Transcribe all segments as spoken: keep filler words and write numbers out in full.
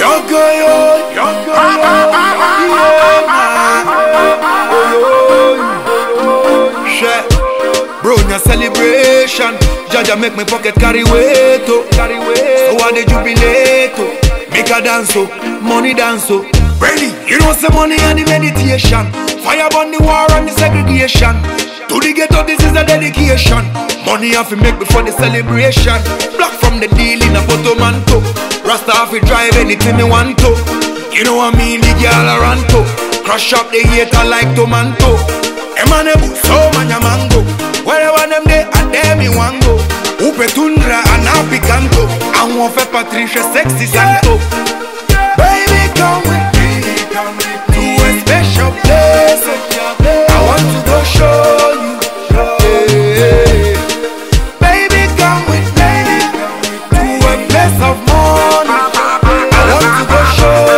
Yogo yo, yogo yo, yeah, bro, na celebration. Jaja make me pocket carry weight, oh, carry weight. So I dey jubilate, oh, make a dance, oh, money dance, oh. Ready, you know some money and the meditation. Fire burn the war and the segregation. To the ghetto, this is a dedication. Money have to make before the celebration. Block from the deal in a Potomanto. Rasta have to drive anything me want to. You know what I mean, the girl around to. Crush up the hater like tomato. Emanebu, so manya mango. Wherever them they, and them me want go. Upe tundra and happy canto. I want for Patricia sexy santo. Baby, come with me to a special place. I want to go show you. Yeah. Baby, come with me to a place of money. I want to go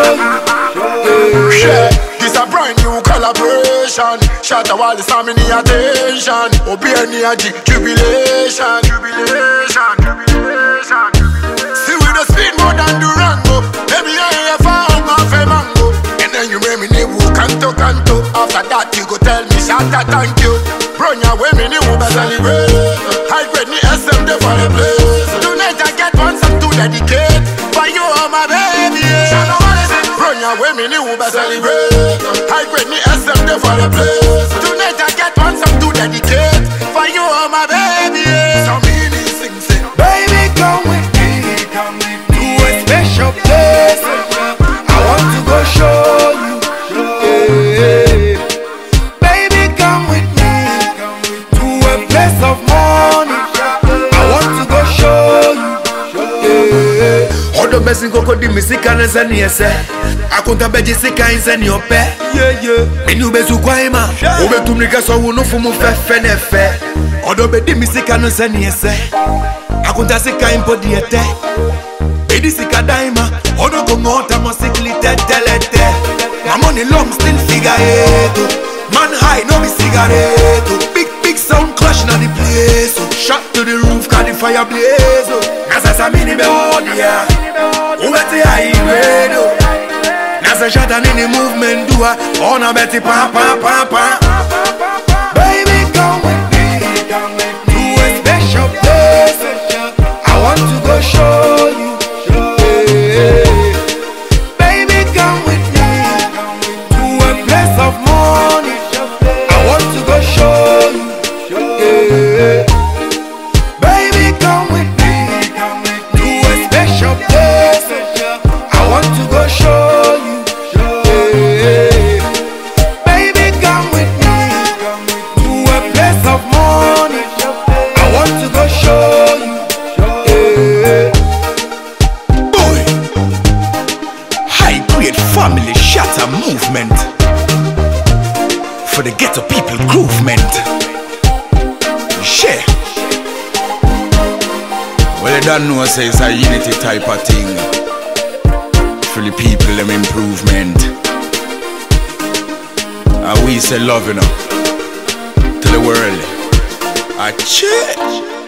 show you. Yeah. This a brand new collaboration. Shut a wall, it's not many attention. Obey any jubilation, jubilation, jubilation. See we the speed more than Durango. Baby, I ain't found my mango. And then you make me new canto canto. After that you go tell me Shanta thank you. Bronya we me new be celebrate. I grade me S M D for the place. Tonight I get one song to dedicate. For you are my baby. Bronya we me new be celebrate. I grade me S M D for the place. Tonight I get one song to dedicate. For you are my baby. So many things say, baby, come with me to a special place. I want to go show you. Yeah. Baby, come with me to a place of money. I want to go show you. Yeah. Odo besi koko di misika nese niese. Akunta beji sika inse ni ope. Yeah, yeah. Menu bezu kwa ima. Ube tumnika so unufu mu fefe nefe. Odo be di misika nese niese. Akunta sika impo diete. Bedi sika daima. Odo kongota mo sikli tetelete. My money long still figure eight. Man high no be cigarette. Big big sound clash na the place. Shot to the roof cause the fire blaze. Nasa sa mini be odia. Ubeti high grade. Nasa shot and in the movement do a. Ona beti pa pa pa pa. Baby, come with me to a special place. I want to go show you. Yeah. Baby, come with me to a place of money. I want to go show you. Yeah. Baby, come with me to a special place. I want to go show you. Yeah. Baby, come with me to a place of money. I want to go show you. Yeah. Boy, high grade family shatter movement for the ghetto people groovement. Share. Well, you don't know, say it's a unity type of thing. For the people, them improvement. And we say love, you know, to the world. A check.